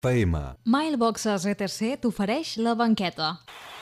FM. Mailboxes ETC t'ofereix la banqueta.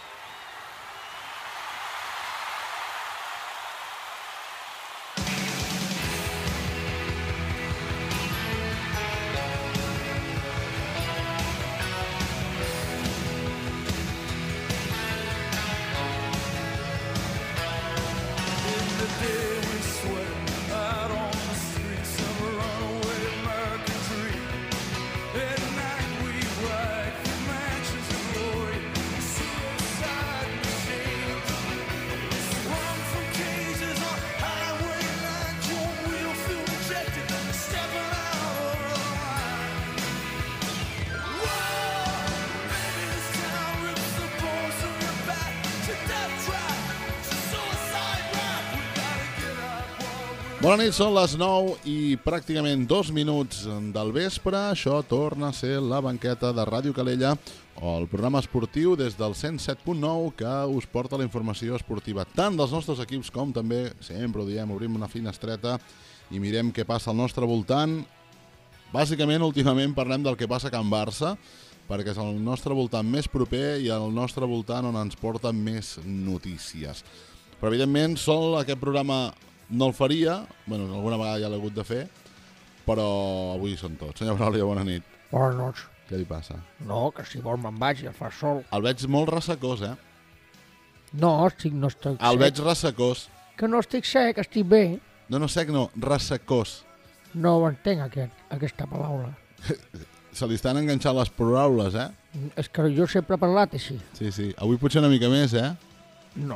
Bona nit, són les 9 i pràcticament 2 minuts del vespre. Això torna a ser la banqueta de Ràdio Calella, o el programa esportiu des del 107.9 que us porta la informació esportiva tant dels nostres equips com també, sempre ho diem, obrim una finestreta i mirem què passa al nostre voltant. Bàsicament, últimament parlem del que passa a Can Barça, perquè és el nostre voltant més proper i el nostre voltant on ens porta més notícies. Però evidentment, sol aquest programa no el faria, bueno, alguna vegada ja l'he hagut de fer, però avui són tots. Senyor Braulio, bona nit. Bones nits. Què li passa? No, que si vol me'n vaig, ja fa sol. El veig molt ressecós, eh? No estic sec. El veig ressecós. Que no estic sec, estic bé. No, sec no, ressecós. No ho entenc, aquesta paraula. Se li estan enganxant les paraules, eh? És que jo sempre he parlat així. Sí. Avui potser una mica més, eh? No.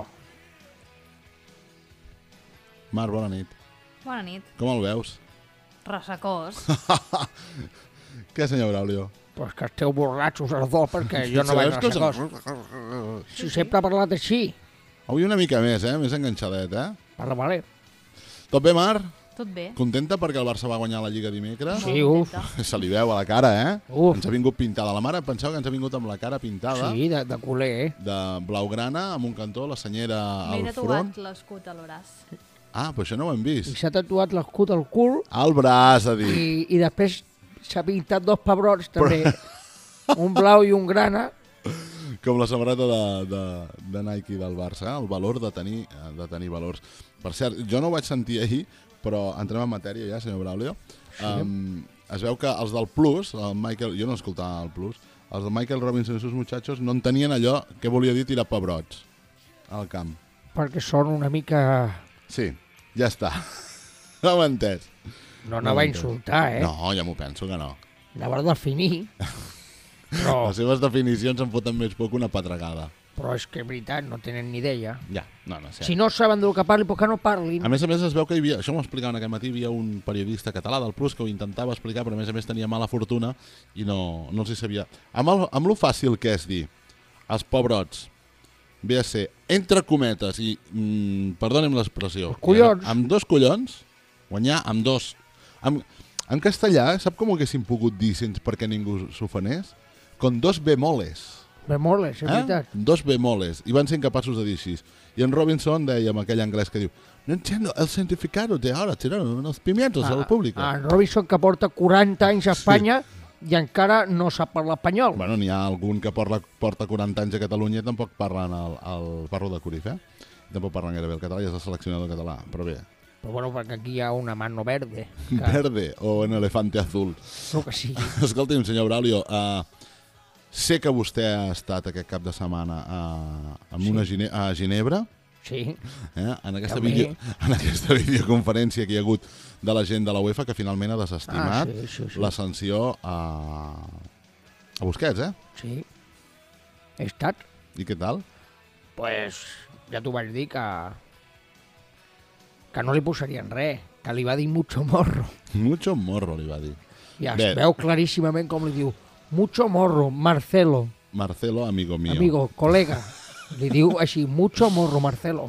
Marc, bona nit. Bona nit. Com el veus? Ressecós. Què, senyor Braulio? Pues que esteu borratxos els dos, perquè jo no vaig ressecós. Si sempre he parlat així. Avui una mica més, eh? Més enganxadet, eh? Parla, vale. Tot bé, Marc? Tot bé. Contenta perquè el Barça va guanyar la Lliga dimecres? Sí, uf. Se li veu a la cara, eh? Uf. Ens ha vingut pintada. La mare penseu que ens ha vingut amb la cara pintada. Sí, de culer, De blaugrana, amb un cantó, la senyera M'he al tatuat front. l'escut a l'braç. Ah, però això no ho hem I vist. s'ha tatuat l'escut al cul Al braç, ha dit. i després s'ha pintat dos pebrots, també. Un blau i un grana. Com la samarreta de Nike del Barça, el valor de tenir valors. Per cert, jo no ho vaig sentir ahir, però entrem en matèria ja, senyor Braulio. Sí. Es veu que els del Plus, el Michael, jo no escoltava el Plus, els de Michael Robinson i sus muchachos no entenien allò que volia dir tirar pebrots al camp. Perquè són una mica... Sí, ja està. No m'he entès. No anava a insultar, eh? No, ja m'ho penso que no. Anava a definir. Però, Les seves definicions em foten més poc una pedregada. però és que, en veritat, no tenen ni idea. Ja, no sé. Si no saben del que parli, per què no parlin? A més es veu que hi havia, això m'ho explicaven aquest matí, hi havia un periodista català del Plus que ho intentava explicar, però a més tenia mala fortuna i no els hi sabia. Amb lo fàcil que és dir els pobrots, ve a ser, entre cometes, i perdonem l'expressió, Els collons. amb dos collons, guanyar amb dos. En castellà, sap com ho haguéssim pogut dir sense perquè ningú s'ofenés? Con dos bemoles. Bemoles, és veritat. Dos bemoles, i van ser incapaços de dir així. I en Robinson deia amb aquell anglès que diu no entiendo el significado de ahora tiraron unos pimientos al público. En Robinson, que porta 40 anys a Espanya i encara no sap parlar espanyol. Bueno, n'hi ha algun que porta 40 anys a Catalunya i tampoc parlen el parlo de Curif, eh? Tampoc parlen gaire bé el català i és el seleccionador català, però bé. Però bueno, perquè aquí hi ha una mano verde. Verde o en elefante azul. No que sí. Escolti'm, senyor Braulio, sé que vostè ha estat aquest cap de setmana a Ginebra, Sí. en aquesta També. videoconferència que hi ha hagut de la gent de la UEFA que finalment ha desestimat sí. la sanció a Busquets, eh? Sí. He estat. I què tal? Pues ja t'ho vaig dir que no li posarien res, que li va dir mucho morro. Mucho morro, li va dir. I es Bé. veu claríssimament com li diu mucho morro, Marcelo, Marcelo, amigo mío. amigo, colega. Li diu així, mucho morro, Marcelo.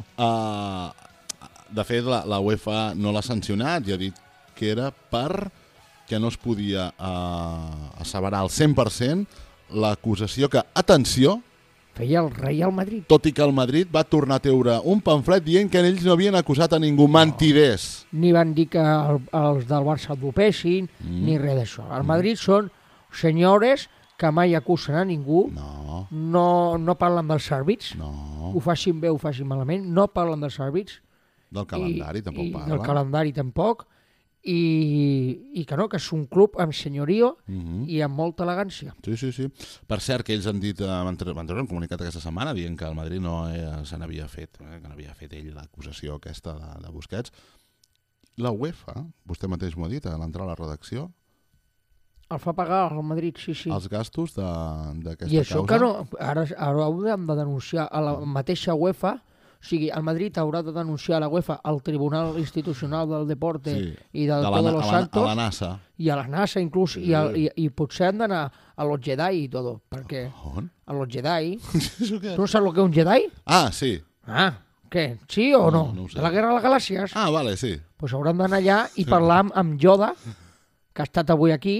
De fet, la UEFA no l'ha sancionat i ha dit que era que no es podia asseverar al 100% l'acusació que, atenció, Feia el Real Madrid. tot i que el Madrid va tornar a treure un pamflet dient que ells no havien acusat a ningú. Mentiders. Ni van dir que els del Barça el dopessin, ni res d'això. El Madrid són senyores que mai acusen a ningú, no parlen dels àrbits, ho facin bé o ho facin malament, no parlen dels àrbits. Del calendari tampoc parlen. Del calendari tampoc, i que és un club amb senyorio i amb molta elegància. Sí. Per cert, que ells han dit, van treure un comunicat aquesta setmana dient que el Madrid no se n'havia fet, que no havia fet ell l'acusació aquesta de Busquets. La UEFA, vostè mateix m'ho ha dit a l'entrar a la redacció, el fa pagar al Madrid, sí. Els gastos d'aquesta causa. I això que no, ara haurem de denunciar a la mateixa UEFA. O sigui, el Madrid haurà de denunciar a la UEFA al Tribunal Institucional del Deporte i del Todos los Santos. A la NASA. I a la NASA, inclús. I potser han d'anar a los Jedi i tot. Perquè a los Jedi... Tu no saps el que és un Jedi? Ah, sí. Ah, què? Sí o no? No ho sé. De la Guerra de les Galàxies? Ah, vale, sí. Doncs hauran d'anar allà i parlar amb Yoda, que ha estat avui aquí,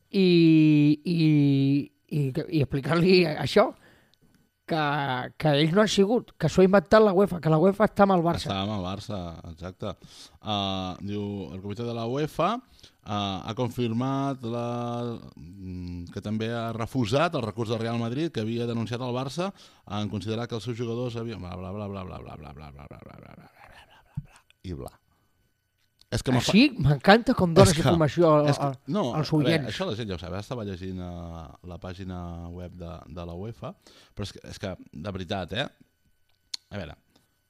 i explicar-li això. Que ells no han sigut, que s'ho ha inventat la UEFA, que la UEFA està amb el Barça. Està amb el Barça, exacte. Diu, el comitè de la UEFA ha confirmat que també ha refusat el recurs del Real Madrid que havia denunciat el Barça en considerar que els seus jugadors havien... i bla. Així m'encanta com dones informació als oients. Això la gent ja ho sap, estava llegint la pàgina web de la UEFA, però és que de veritat, a veure,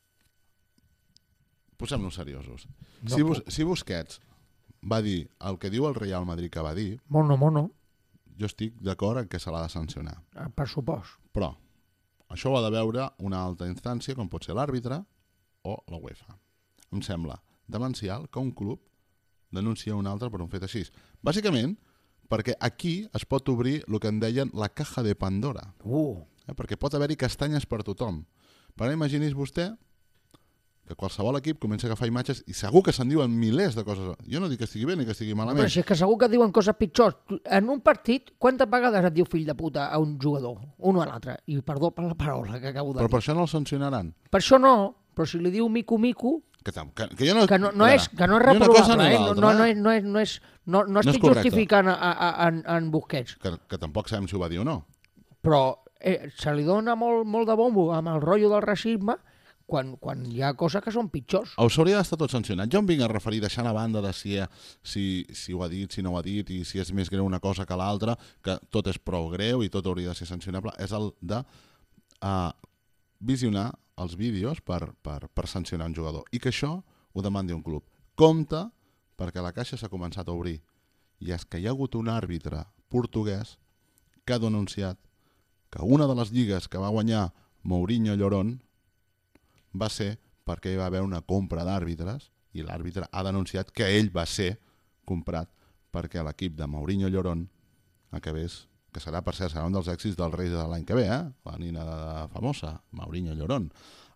posem-nos seriosos. Si Busquets va dir el que diu el Real Madrid que va dir, mono, jo estic d'acord en que se l'ha de sancionar. Per supost. Però això ho ha de veure una altra instància, com pot ser l'àrbitre o la UEFA. Em sembla demencial que un club denuncia un altre per un fet així. Bàsicament, perquè aquí es pot obrir el que en deien la caja de Pandora. Perquè pot haver-hi castanyes per tothom. Però imagini's vostè que qualsevol equip comença a agafar imatges i segur que se'n diuen milers de coses. Jo no dic que estigui bé ni que estigui malament. Però si és que segur que diuen coses pitjors. En un partit, quantes vegades et diu fill de puta a un jugador? Un o a l'altre. I perdó per la paraula que acabo de dir. Però per això no el sancionaran. Per això no, però si li diu mico, que no és reprovable, no estic justificant en Busquets. Que tampoc sabem si ho va dir o no. Però se li dona molt de bombo amb el rotllo del racisme quan hi ha coses que són pitjors. Us hauria d'estar tot sancionat. Jo em vinc a referir, deixant a banda de si ho ha dit, si no ho ha dit, i si és més greu una cosa que l'altra, que tot és prou greu i tot hauria de ser sancionable, és el de visionar els vídeos per sancionar un jugador i que això ho demandi un club. Compte, perquè la caixa s'ha començat a obrir, i és que hi ha hagut un àrbitre portuguès que ha denunciat que una de les lligues que va guanyar Mourinho Llorón va ser perquè hi va haver una compra d'àrbitres i l'àrbitre ha denunciat que ell va ser comprat perquè l'equip de Mourinho Llorón acabés, que serà, per cert, serà un dels èxits del Reis de l'any que ve, la nina famosa, Mourinho Llorón.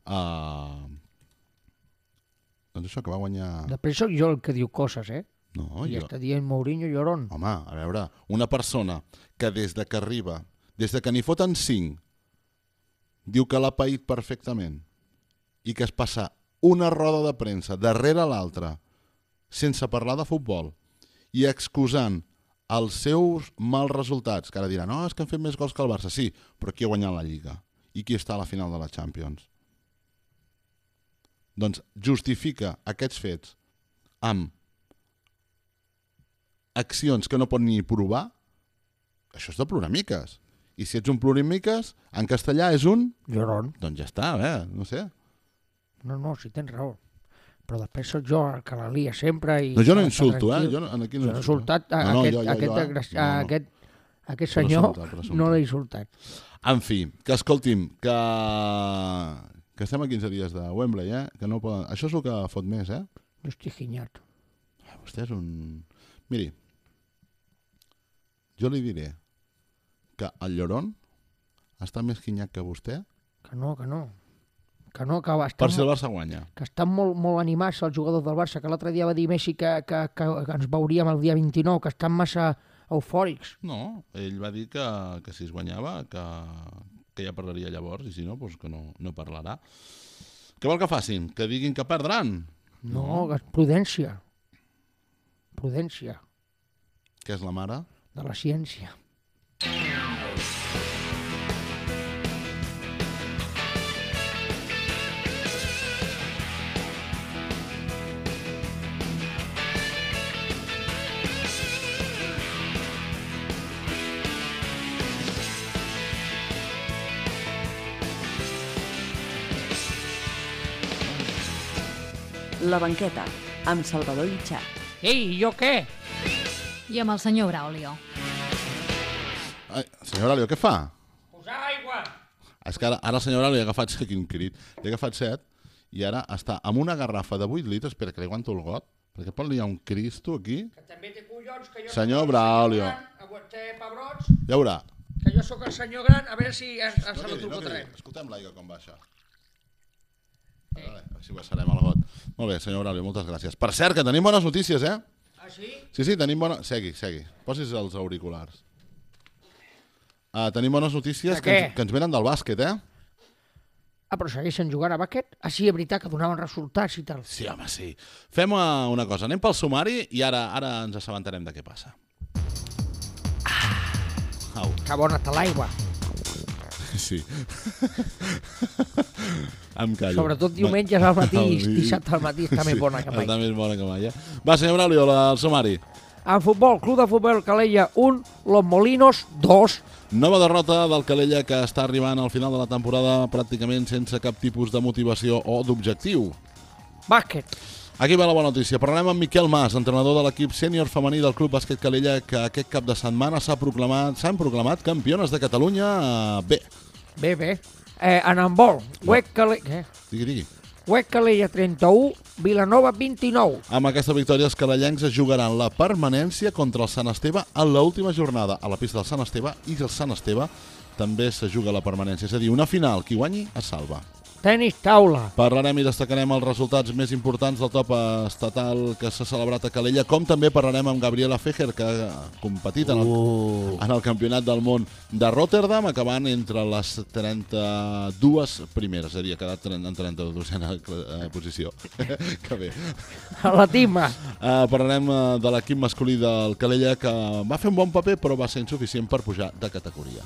Doncs això, que va guanyar... Després sóc jo el que diu coses, No, I està dient Mourinho Llorón. Home, a veure, una persona que des de que arriba, des de que n'hi foten 5, diu que l'ha paït perfectament i que es passa una roda de premsa darrere l'altra sense parlar de futbol i excusant els seus mals resultats, que ara diran, no, és que han fet més gols que el Barça. Sí, però qui ha guanyat la Lliga? I qui està a la final de la Champions? Doncs justifica aquests fets amb accions que no pot ni provar. Això és de ploramiques. I si ets un ploramiques, en castellà és un... Llorón. Doncs ja està, no sé. No, si tens raó. Però després soc jo el que la lia sempre i... No, jo no insulto, Jo no he insultat aquest senyor, no l'he insultat. En fi, que escolti'm, que estem a 15 dies de Wembley, que no poden... Això és el que fot més, Jo estic ginyat. Vostè és un... Miri, jo li diré que el Llorón està més ginyat que vostè. Que no. Que per si el Barça guanya. Que estan molt animats els jugadors del Barça, que l'altre dia va dir Messi que ens veuríem el dia 29, que estan massa eufòrics. No, ell va dir que si es guanyava, que ja parlaria llavors, i si no, doncs que no parlarà. Què vol que facin? Que diguin que perdran? No, prudència. Prudència. Què és la mare? De la ciència. La banqueta, amb Salvador Itxart. Ei, jo què? I amb el senyor Braulio. Ai, senyor Braulio, què fa? Posar aigua. És que ara el senyor Braulio ha agafat, quin crit, li ha agafat 7 i ara està amb una garrafa de 8 litres, espera que li aguanto el got, perquè pot liar un Cristo aquí. Que també té collons, que jo... Senyor Braulio. Aguantem pebrots, Ja veurà. que jo sóc el senyor gran, a veure si ens No se cridi, lo fotrem. escoltem l'aigua com baixa. Vale, així baixarem el got. Molt bé, senyor Braulio, moltes gràcies. Per cert, que tenim bones notícies, eh? Ah, sí? Sí, tenim bones... Segui. Posis els auriculars. Tenim bones notícies De què? que ens venen del bàsquet, eh? Ah, però segueixen jugant a bàsquet? Ah, sí, és veritat que donaven resultats i tal. Sí, home, sí. Fem una cosa, anem pel sumari i ara ens assabentarem de què passa. Au. Que bona està l'aigua. Sí. Em callo. Sobretot diumenges al matí i dissabte al matí està més bona que mai. Està més bona que mai, eh? Va, senyor Braulio, el sumari. En futbol, Club de Futbol Calella 1, Los Molinos 2. Nova derrota del Calella que està arribant al final de la temporada pràcticament sense cap tipus de motivació o d'objectiu. Bàsquet. Aquí va la bona notícia. Parlarem amb Miquel Mas, entrenador de l'equip sènior femení del Club Bàsquet Calella, que aquest cap de setmana s'han proclamat campiones de Catalunya B. Bé. En handbol, Huec Calella... Digui. Huec Calella 31, Vilanova 29. Amb aquesta victòria els calellencs es jugaran la permanència contra el Sant Esteve a l'última jornada a la pista del Sant Esteve, i el Sant Esteve també se juga la permanència, és a dir, una final, qui guanyi es salva. Tenis taula. Parlarem i destacarem els resultats més importants del top estatal que s'ha celebrat a Calella, com també parlarem amb Gabriela Fejer, que ha competit en el Campionat del Món de Rotterdam, acabant entre les 32 primeres, és a dir, ha quedat en 32a posició. Que bé. A la Tima. Parlarem de l'equip masculí del Calella, que va fer un bon paper però va ser insuficient per pujar de categoria.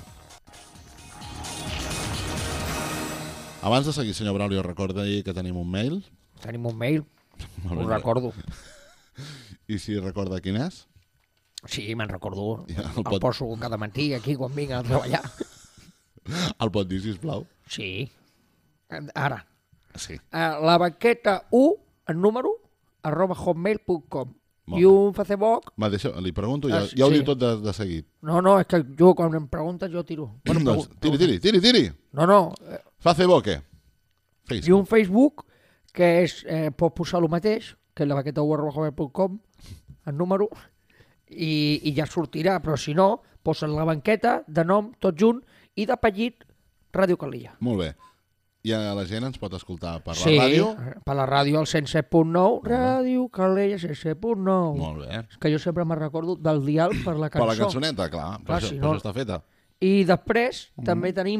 Abans de seguir, senyor Braulio, recorda que tenim un mail. Tenim un mail, ho recordo. I si recorda quin és? Sí, me'n recordo. Ja, el poso cada matí aquí quan vinc a treballar. El pot dir, sisplau? Sí. Ara. Sí. La banqueta 1, en número, @hotmail.com. I un Facebook... Va, li pregunto, ja ho diu tot de seguit. No, és que jo quan em preguntes jo tiro. Bueno, tiri. No. Facebook, què? I un Facebook que és, pots posar el mateix, que és la banqueta 1@hotmail.com, en número, i ja sortirà, però si no, posa la banqueta de nom, tot junt, i d'apellit, Ràdio Calella. Molt bé. I la gent ens pot escoltar per la ràdio? Sí, per la ràdio, al 107.9, Ràdio Calella 107.9. Molt bé. És que jo sempre me'n recordo del dial per la cançó. Per la cançoneta, clar, per això està feta. I després també tenim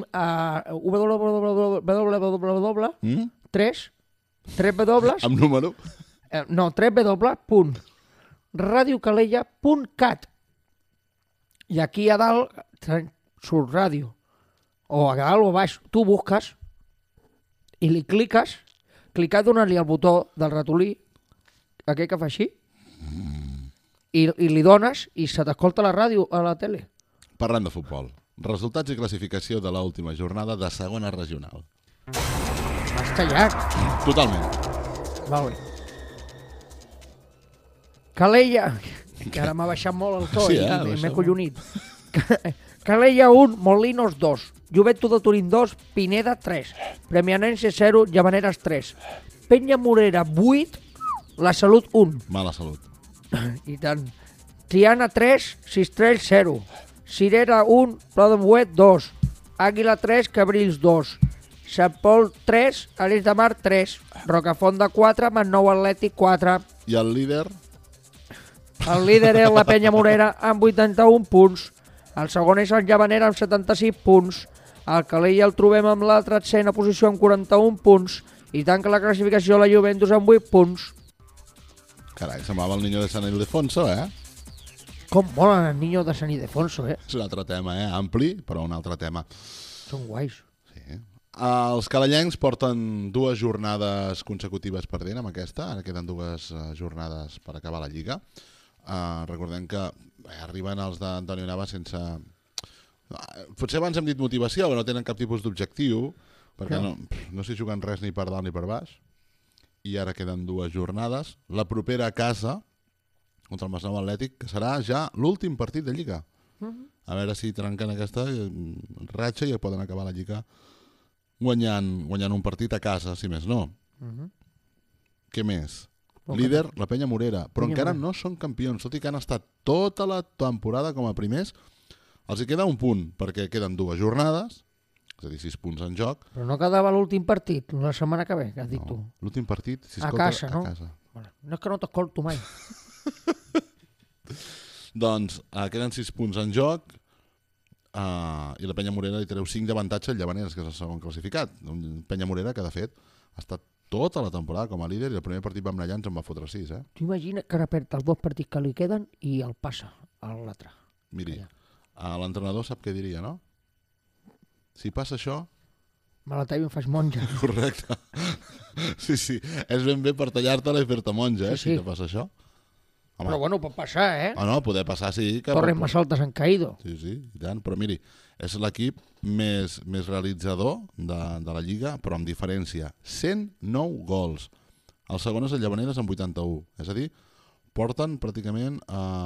www. Amb número? No, www.radiocalella.cat. I aquí a dalt surt ràdio. O a dalt o a baix, tu busques i li cliques, donant-li al botó del ratolí, aquell que fa així, i li dones i se t'escolta la ràdio a la tele. Parlant de futbol. Resultats i classificació de l'última jornada de segona regional. M'has tallat. Totalment. Molt bé. Calella, que ara m'ha baixat molt el to i m'he collonit. Calella 1, Molinos 2, Joventut de Turín 2, Pineda 3, Premianense 0, Llavaneres 3, Penya Morera 8, La Salut 1. Mala salut. I tant. Tiana 3, Sistrell 0, Cirera 1, Pla de Buet 2, Àguila 3, Cabrils 2, Sant Pol 3, Alís de Mar 3, Rocafonda 4, Masnou Atlètic 4. I el líder? El líder és la Penya Morera amb 81 punts. El segon és el Llavanera amb 76 punts. El Calella el trobem amb la tretzena posició amb 41 punts. I tanca la classificació la Juventus amb 8 punts. Carai, semblava el niño de San Ildefonso, eh? Com molen el niño de San Ildefonso, eh? És un altre tema, ampli, però un altre tema. Són guais. Sí. Els calellencs porten 2 jornades consecutives perdent amb aquesta. Ara queden 2 jornades per acabar la Lliga. Recordem que arriben els d'Antonio Nava sense... Potser abans hem dit motivació, però no tenen cap tipus d'objectiu, perquè no s'hi juguen res ni per dalt ni per baix. i ara queden 2 jornades. La propera a casa, contra el Masnou Atlètic, que serà ja l'últim partit de Lliga. A veure si trenquen aquesta ratxa i poden acabar la Lliga guanyant un partit a casa, si més no. Què més? Líder, la Penya Morera, però encara no són campions, tot i que han estat tota la temporada com a primers. Els hi queda un punt, perquè queden 2 jornades, és a dir, 6 punts en joc. Però no quedava l'últim partit, la setmana que ve, que has dit tu. L'últim partit, si a escolta, casa, no? a casa. No és que no t'escolto mai. Doncs queden 6 punts en joc i la Penya Morera li treu 5 d'avantatge al Llavaneres, que és el segon classificat. Un Penya Morera que, de fet, ha estat tota la temporada com a líder i el primer partit va amb Allà ens en va fotre 6. Tu imagina que ara perd els 2 partits que li queden i el passa a l'altre. Miri, l'entrenador sap què diria, no? Si passa això... Me la tallo i em faig monja. Correcte. Sí, és ben bé per tallar-te-la i fer-te monja, si te passa això. Home. Però bueno, pot passar, no, poder passar, sí. Torres más altas han caído. Sí, i tant. Però miri, és l'equip més realitzador de la Lliga, però amb diferència. 109 gols. El segon és el Llavaneres amb 81. És a dir, porten pràcticament...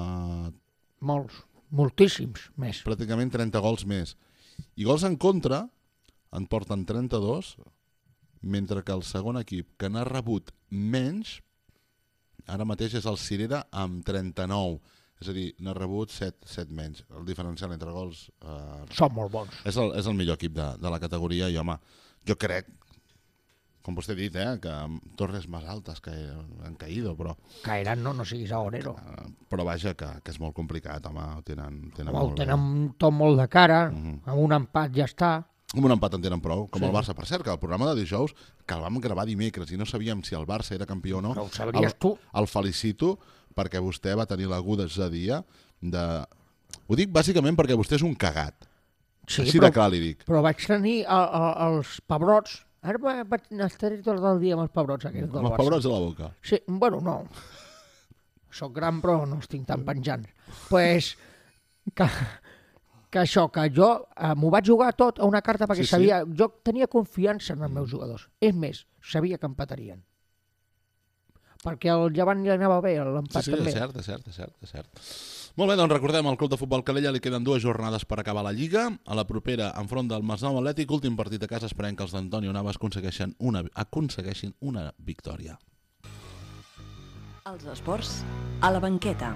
moltíssims més. Pràcticament 30 gols més. I gols en contra en porten 32, mentre que el segon equip que n'ha rebut menys ara mateix és el Cirera amb 39. És a dir, n'ha rebut 7 menys. El diferencial entre gols... Són molt bons. És el millor equip de la categoria i, home, jo crec, com vostè ha dit, que torres més altes que han caído, però... Caeran, no siguis agorero. Però vaja, que és molt complicat, home, ho tenen tot molt de cara, amb un empat ja està. Amb un empat en tenen prou, com el Barça. Per cert, que el programa de dijous, que el vam gravar dimecres i no sabíem si el Barça era campió o no, però ho sabries tu. El felicito perquè vostè va tenir l'agudesia de... Ho dic bàsicament perquè vostè és un cagat. Sí, així de clar li dic. Però vaig tenir els pebrots. Ara vaig estar tot el dia amb els pebrots aquells del Barça. Amb els pebrots a la boca. Sí, bueno, no. Soc gran però no estic tan penjant. Pues que això, que jo m'ho vaig jugar tot a una carta perquè sabia... Jo tenia confiança en els meus jugadors. És més, sabia que empatarien. Perquè el Llevant li anava bé, l'empat també. Sí, és cert. Molt bé, doncs recordem, al Club de Futbol Calella li queden 2 jornades per acabar la Lliga. A la propera, enfront del Masnou Atlètic, últim partit a casa, esperem que els d'Antonio Navas aconsegueixin una victòria. Els esports a la banqueta.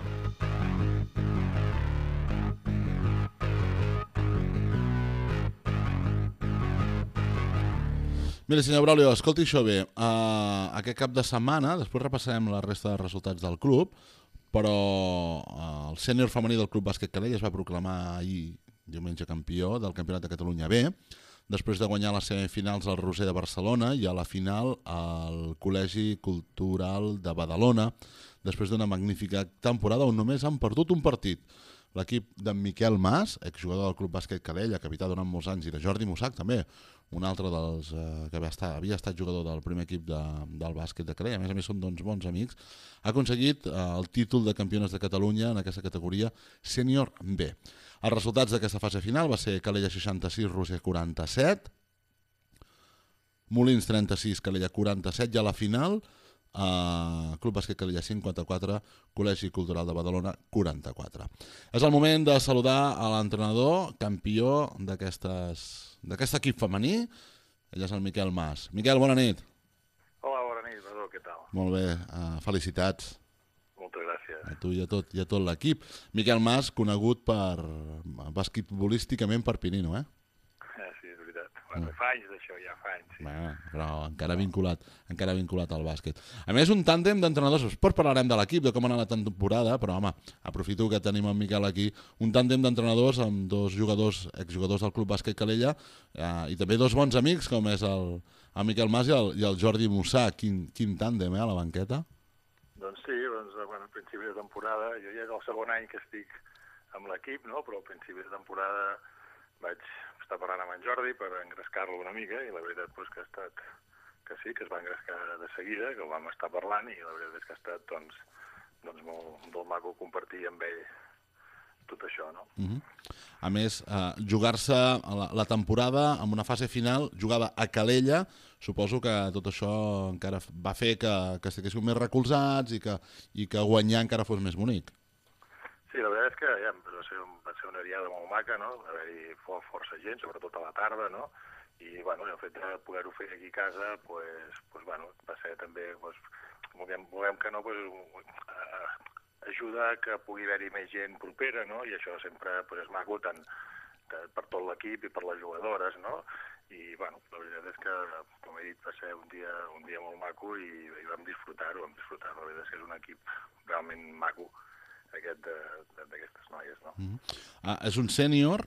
Mira, senyor Braulio, escolti això bé. Aquest cap de setmana, després repassarem la resta de resultats del club, però el sènior femení del Club Bàsquet Calella es va proclamar ahir, diumenge, campió del Campionat de Catalunya B, després de guanyar les semifinals al Roser de Barcelona i a la final al Col·legi Cultural de Badalona, després d'una magnífica temporada on només han perdut un partit. L'equip d'en Miquel Mas, exjugador del Club Bàsquet Calella, capità durant molts anys, i de Jordi Mussac també, un altre dels que havia estat jugador del primer equip del bàsquet de Calella, a més són bons amics, ha aconseguit el títol de campiones de Catalunya en aquesta categoria sènior B. Els resultats d'aquesta fase final va ser Calella 66, Roser 47, Molins 36, Calella 47, i a la final Club Bàsquet Calella 54, Col·legi Cultural de Badalona 44. És el moment de saludar a l'entrenador, campió d'aquest equip femení. Ell és el Miquel Mas. Miquel, bona nit. Hola, bona nit, Badó, què tal? Molt bé, felicitats. Moltes gràcies. A tu i a tot l'equip. Miquel Mas, conegut basquetbolísticament per Pinino, eh? Sí, és veritat. Bueno, fa anys d'això, ja fa anys. Sí. Bueno, però encara vinculat al bàsquet. A més, un tàndem d'entrenadors. Després parlarem de l'equip, de com ha anat la temporada, però home, aprofito que tenim en Miquel aquí, un tàndem d'entrenadors amb 2 exjugadors del Club Bàsquet Calella i també 2 bons amics, com és el Miquel Mas i el Jordi Mussà. Quin tàndem, a la banqueta? Doncs sí, bueno, al principi de temporada, jo ja és el segon any que estic amb l'equip, no? Però al principi de temporada vaig estar parlant amb en Jordi per engrescar-lo una mica i la veritat que sí, que es va engrescar de seguida, que ho vam estar parlant i la veritat és que ha estat doncs molt maco compartir amb ell tot això, no? A més, jugar-se la temporada amb una fase final jugada a Calella, suposo que tot això encara va fer que estiguéssiu més recolzats i que guanyar encara fos més bonic. Sí, la veritat és que ja, va ser una diada molt maca, no? Va haver-hi força gent, sobretot a la tarda, no? I bueno, el fet de poder-ho fer aquí a casa bueno, va ser també, volem que no, ajuda que pugui haver-hi més gent propera, no? I això sempre és maco tant per tot l'equip i per les jugadores, no? I bueno, la veritat és que, com he dit, va ser un dia molt maco i vam disfrutar-ho. La veritat és que és un equip realment maco, aquest d'aquestes noies, no? És un sènior.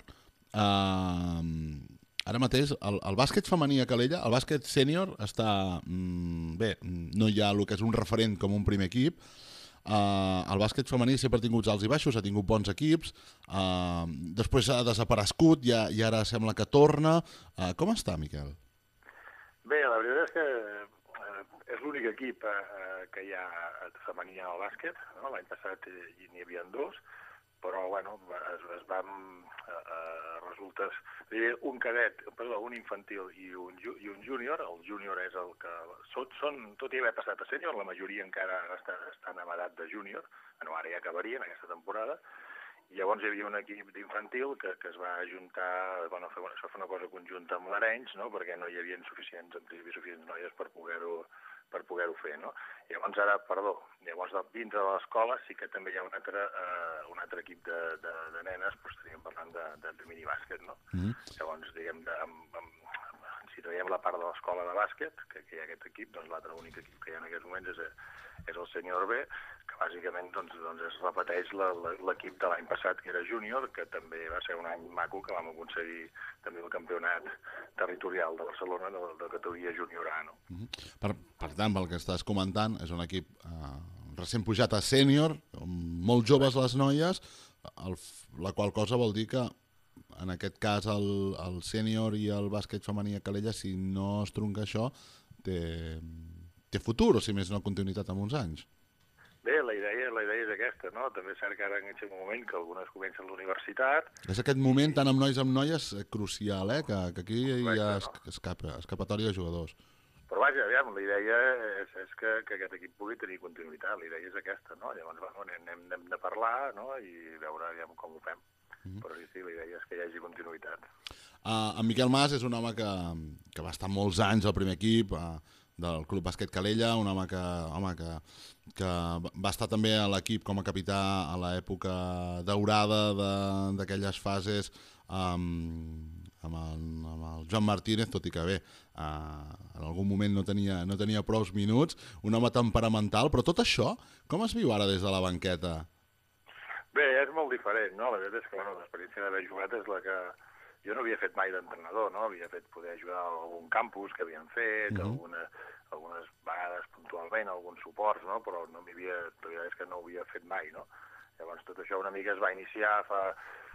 Ara mateix, el bàsquet femení a Calella, el bàsquet sènior està... bé, no hi ha el que és un referent com un primer equip. El bàsquet femení sempre ha tingut alts i baixos, ha tingut bons equips, després ha desaparegut i ara sembla que torna. Com està, Miquel? Bé, la veritat és que és l'únic equip que hi ha femení al bàsquet, no? L'any passat n'hi havia 2, però bueno, es van resultes un infantil i un júnior. El júnior és el que són, tot i haver passat a sènior, la majoria encara estan en edat de júnior, no, ara ja acabarien aquesta temporada. I llavors hi havia un equip d'infantil que es va ajuntar, bueno, això fa una cosa conjunta amb l'Arenys, no? Perquè no hi havia suficients noies per poder-ho fer, no? Llavors dins de l'escola sí que també hi ha un altre equip de nenes, doncs estaríem parlant de minibàsquet, no? Llavors, diguem, si traiem la part de l'escola de bàsquet, que hi ha aquest equip, doncs l'altre únic equip que hi ha en aquests moments és el sènior B, que bàsicament es repeteix l'equip de l'any passat, que era júnior, que també va ser un any maco, que vam aconseguir també el campionat territorial de Barcelona de categoria júnior A, no? Per tant, pel que estàs comentant, és un equip recent pujat a sènior, molt joves les noies, la qual cosa vol dir que en aquest cas el sènior i el bàsquet femení a Calella, si no es trunca això, té futur, o si més no, continuïtat en uns anys. Bé, la idea és aquesta, no? També és cert que ara en aquest moment que algunes comencen l'universitat... És aquest moment, tant amb nois amb noies, crucial, que aquí hi ha escapatòria de jugadors. Però vaja, aviam, la idea és que aquest equip pugui tenir continuïtat, la idea és aquesta, no? Llavors, n'hem de parlar, no? I veure com ho fem. Però sí, la idea és que hi hagi continuïtat. En Miquel Mas és un home que va estar molts anys al primer equip del Club Bàsquet Calella, un home que va estar també a l'equip com a capità a l'època daurada d'aquelles fases amb el Joan Martínez, tot i que bé, en algun moment no tenia prou minuts, un home temperamental, però tot això, com es viu ara des de la banqueta? Bé, és molt diferent, no? La veritat és que l'experiència d'haver jugat és la que... Jo no havia fet mai d'entrenador, no? Havia fet poder ajudar a algun campus que havien fet, algunes vegades puntualment, alguns suports, no? Però la veritat és que no ho havia fet mai, no? Llavors tot això una mica es va iniciar fa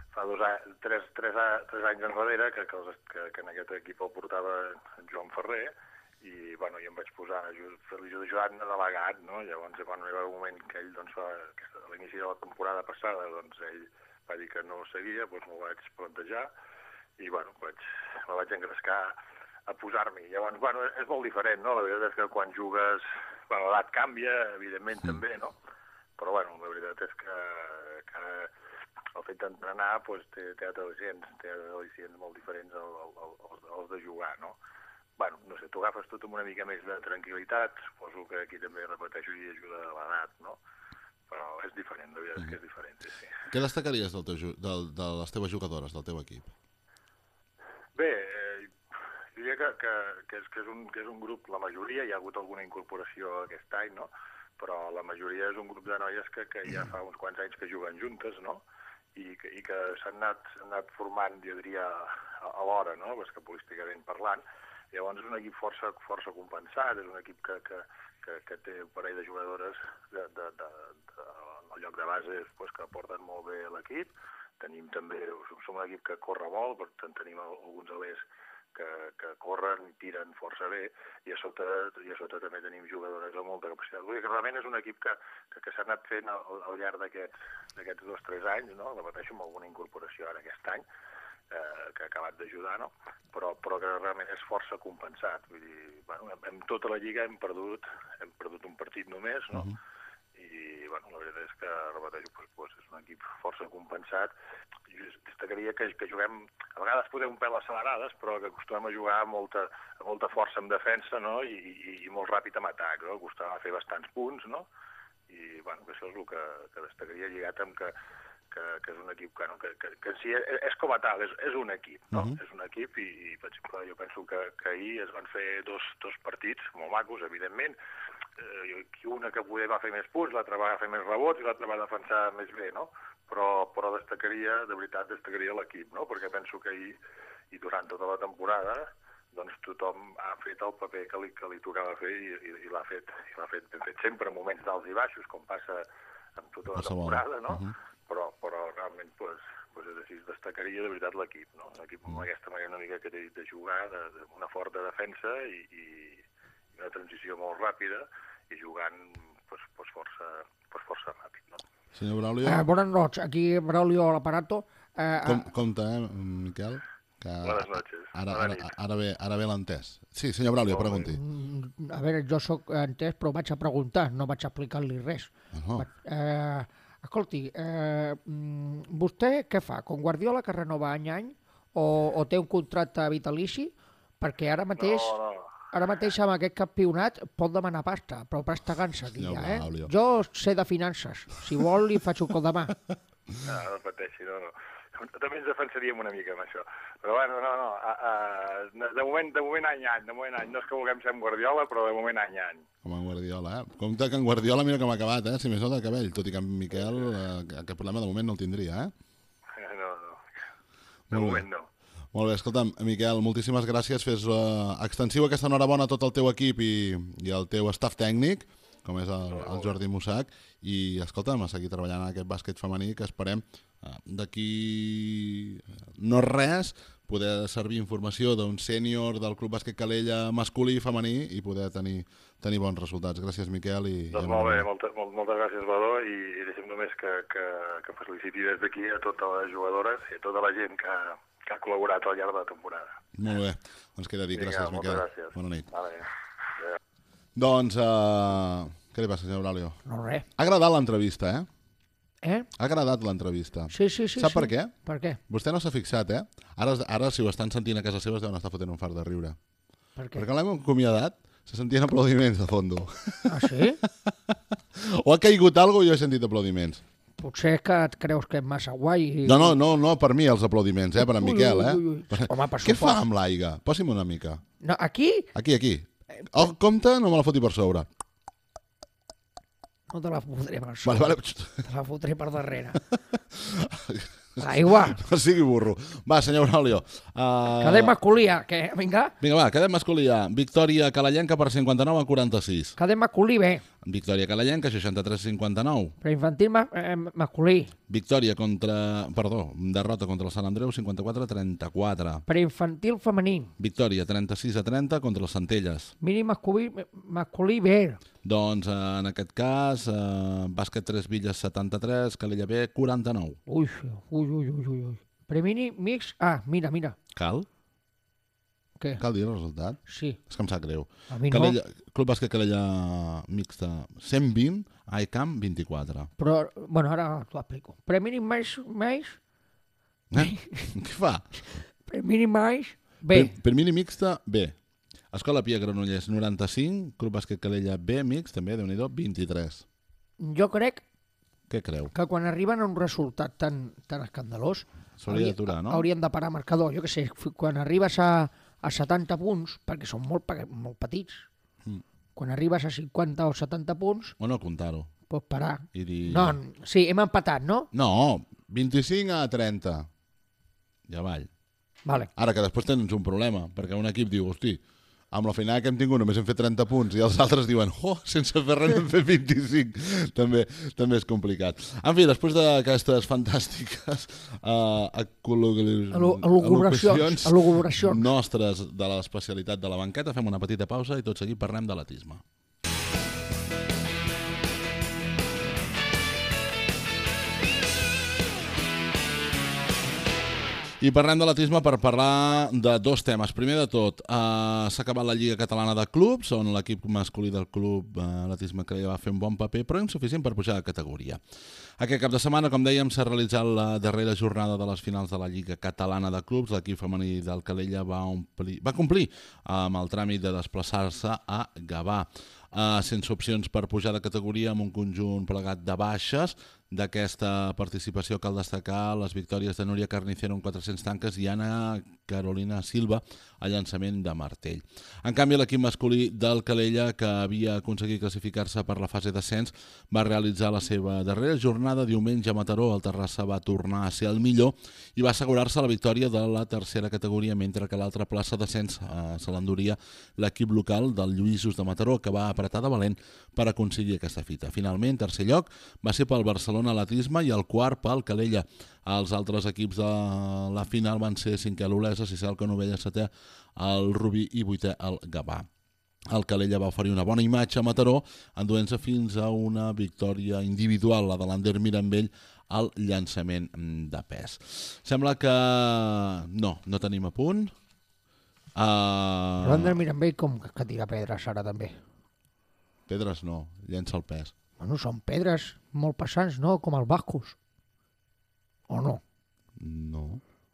3 anys enrere, que en aquest equip el portava en Joan Ferrer, i bueno, jo em vaig posar a fer-li ajudant de delegat, no? Llavors, quan hi va haver un moment que ell, doncs, a l'inici de la temporada passada, doncs, ell va dir que no ho seguia, doncs m'ho vaig plantejar, i bueno, me vaig engrescar a posar-m'hi. Llavors, bueno, és molt diferent, no? La veritat és que quan jugues, bueno, l'edat canvia, evidentment també, no? Però bueno, la veritat és que el fet d'entrenar doncs, té al·licents molt diferents als de jugar, no? Bueno, no sé, t'ho agafes tot amb una mica més de tranquil·litat, suposo que aquí també, repeteixo, hi ajuda a l'edat, no? Però és diferent, la veritat és que és diferent, sí. Què destacaries de les teves jugadores, del teu equip? Bé, jo diria que és un grup, la majoria, hi ha hagut alguna incorporació aquest any, no? Però la majoria és un grup de noies que ja fa uns quants anys que juguen juntes, no? I que s'han anat formant, jo diria, alhora, no? Basquetbolísticament parlant. Llavors és un equip força compensat, és un equip que té un parell de jugadores al lloc de base que aporten molt bé a l'equip. Tenim també, som un equip que corre molt, per tant tenim alguns alers que que corren i tiren força bé, i a sota també tenim jugadores amb molta capacitat. Vull dir que realment és un equip que s'ha anat fent al llarg d'aquests 2 o 3 anys, no? Repeteixo, amb alguna incorporació ara aquest any, que ha acabat d'ajudar, no? Però que realment és força compensat. Vull dir, bueno, en tota la Lliga hem perdut un partit només, no? I bueno, la veritat és que, repeteixo, doncs és un equip força compensat. Jo destacaria que juguem, a vegades podem un pèl accelerades, però que acostumem a jugar amb molta força en defensa, no? I molt ràpid en atac, no? Acostumem a fer bastants punts, no? I bueno, això és el que destacaria lligat amb que és un equip que sí, és com a tal, és un equip, no? És un equip i per exemple, jo penso que ahir es van fer dos partits molt macos, evidentment, una que poder va fer més punts, l'altra va fer més rebots i l'altra va defensar més bé, no? Però destacaria l'equip, no? Perquè penso que ahir i durant tota la temporada doncs tothom ha fet el paper que li tocava fer i l'ha fet ben fet, sempre en moments d'alts i baixos, com passa amb tota la temporada, no? Però realment és així, destacaria de veritat l'equip, no? L'equip amb aquesta manera una mica que t'he dit de jugar, una forta defensa i una transició molt ràpida i jugant força ràpid, no? Senyor Braulio. Buenas noches, aquí Braulio al aparato. Compte, Miquel? Buenas noches. Ara ve l'entès. Sí, senyor Braulio, pregunti. A veure, jo sóc entès, però vaig a preguntar, no vaig a explicar-li res. Escolti, vostè què fa? Con Guardiola que renova any a any o té un contracte vitalici? Perquè ara mateix... No. Ara mateix amb aquest campionat pot demanar pasta, però pasta gansa aquí ja, Braulio. Jo sé de finances. Si vol, li faig un cop de mà. No pateixi, no. També ens defensaríem una mica amb això. Però bueno, no. De moment any a any. No és que vulguem ser en Guardiola, però de moment any a any. Com en Guardiola, Compte que en Guardiola mira com ha acabat, Si més no de cabell, tot i que en Miquel aquest problema de moment no el tindria, No. De moment no. Molt bé, escolta'm, Miquel, moltíssimes gràcies. Fes extensiu aquesta enhorabona a tot el teu equip i al teu staff tècnic, com és el Jordi Mussac, i escolta'm, a seguir treballant en aquest bàsquet femení que esperem d'aquí no res poder servir informació d'un sènior del Club Bàsquet Calella masculí i femení i poder tenir bons resultats. Gràcies, Miquel. Doncs molt bé, moltes gràcies, Badó, i deixem només que feliciti des d'aquí a totes les jugadores i a tota la gent que ha col·laborat al llarg de la temporada. Molt bé, doncs queda dit. Gràcies, Miquel. Gràcies. Bona nit. Vale. Doncs, què li passa, senyor Braulio? No, res. Ha agradat l'entrevista, Ha agradat l'entrevista. Sí. Sap per què? Per què? Vostè no s'ha fixat, Ara, si ho estan sentint a casa seva, es deuen estar fotent un fart de riure. Per què? Perquè l'hem acomiadat, se sentien aplaudiments de fondo. Ah, sí? O ha caigut alguna cosa i jo he sentit aplaudiments. Potser que et creus que és massa guai. No, per mi els aplaudiments, per en Miquel, Ui. Home, per Què supost. fa amb l'aiga? Posi'm una mica. No, aquí? Aquí. Oh, compte, no me la foti per sobre. No te la fotré per sobre. Vale. Te la fotré per darrere. Aigua. No sigui burro. Va, senyor Braulio. Cadet masculí, que vinga. Vinga, va, cadet masculí. Victòria calellenca per 59-46. Cadet masculí, bé. Victòria calellenca, 63-59. Però infantil masculí. Derrota contra el Sant Andreu, 54-34. Per infantil femení. Victòria 36-30 contra els Centelles. Mínim masculí, bé. Doncs en aquest cas, bàsquet 3 Villes 73, Calella B 49. Ui. Premini mix... Mira. Cal? Què? Cal dir el resultat? Sí. És que em sap greu. A mi no. Club Bàsquet Calella mixta 120, AECAM 24. Però, bueno, ara t'ho explico. Premini més... Què fa? Premini més... B. Per mini mixta B. Escola Pia Granollers 95, Club Bàsquet Calella B mix, també, Déu-n'hi-do, 23. Jo crec Què creu? que quan arriben a un resultat tan escandalós S'hauria d'aturar, no? Haurien de parar marcador. Jo què sé, quan arribes a 70 punts, perquè són molt petits, quan arribes a 50 o 70 punts, O no comptar-ho. pots parar. I dir... No, sí, hem empatat, no? No, 25-30. I avall. Vale. Ara que després tens un problema, perquè un equip diu, hosti, amb la feinada que hem tingut només hem fet 30 punts i els altres diuen, sense fer res n'hem fet 25. També és complicat. En fi, després d'aquestes fantàstiques elucubracions nostres de l'especialitat de la banqueta, fem una petita pausa i tot seguit parlem d'atletisme. I parlem de l'atletisme per parlar de dos temes. Primer de tot, s'ha acabat la Lliga Catalana de Clubs, on l'equip masculí del club l'atletisme Calella va fer un bon paper, però insuficient per pujar de categoria. Aquest cap de setmana, com dèiem, s'ha realitzat la darrera jornada de les finals de la Lliga Catalana de Clubs. L'equip femení del Calella va complir amb el tràmit de desplaçar-se a Gavà, sense opcions per pujar de categoria, amb un conjunt plegat de baixes. D'aquesta participació cal destacar les victòries de Núria Carnicero en 400 tanques i Anna Carolina Silva a llançament de martell. En canvi, l'equip masculí del Calella, que havia aconseguit classificar-se per la fase d'ascens, va realitzar la seva darrera jornada diumenge a Mataró. El Terrassa va tornar a ser el millor i va assegurar-se la victòria de la tercera categoria, mentre que l'altra plaça d'ascens se l'enduria l'equip local del Lluïsos de Mataró, que va apretar de valent per aconseguir aquesta fita. Finalment, tercer lloc va ser pel Barcelona Atletisme i el quart pel Calella. Els altres equips de la final van ser cinquè l'Olesa, sisè el Canovella, setè el Rubí i vuitè el Gavà. El Calella va oferir una bona imatge a Mataró, enduent-se fins a una victòria individual, la de l'Ander Mirambell, al llançament de pes. Sembla que no tenim a punt. L'Ander Mirambell com que tira pedres ara també. Pedres no, llença el pes. Bueno, són pedres molt passants, no? Com el Bacus. O no? No.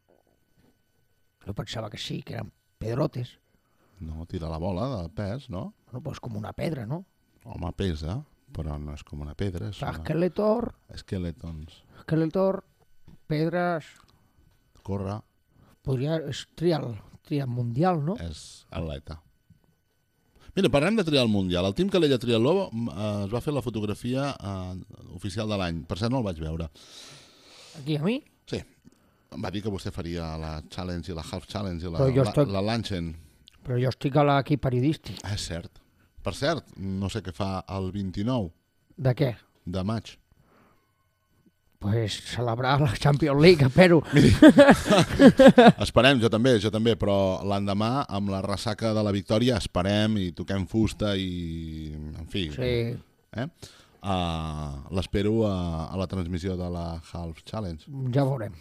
Jo pensava que sí, que eren pedrotes. No, tira la bola de pes, no? Bueno, doncs com una pedra, no? Home, pesa, però no és com una pedra. Esqueletor. Esqueletor, pedres... Corre. És trial mundial, no? És atleta. Mira, parlem de trial mundial. El Team Calella Triatló es va fer la fotografia oficial de l'any. Per cert, no el vaig veure. Aquí, a mi? Sí. Em va dir que vostè faria la Challenge i la Half Challenge i la Luncheon. Però jo estic a l'equip periodístic. És cert. Per cert, no sé què fa el 29. De què? De maig. Pues celebrar la Champions League, espero. Esperem, jo també, però l'endemà, amb la ressaca de la victòria, esperem i toquem fusta i... En fi. Sí. L'espero a la transmissió de la Half Challenge. Ja veurem.